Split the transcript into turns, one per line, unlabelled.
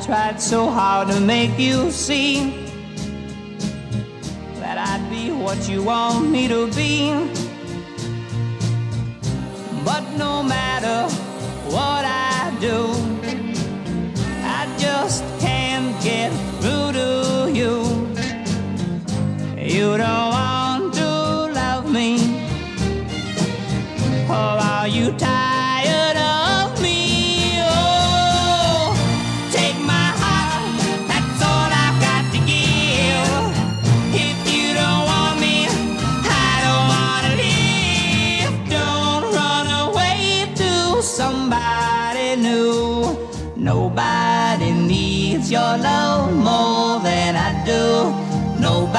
tried so hard to make you see that I'd be what you want me to be. But no matter what I do, I just can't get through to you. You don't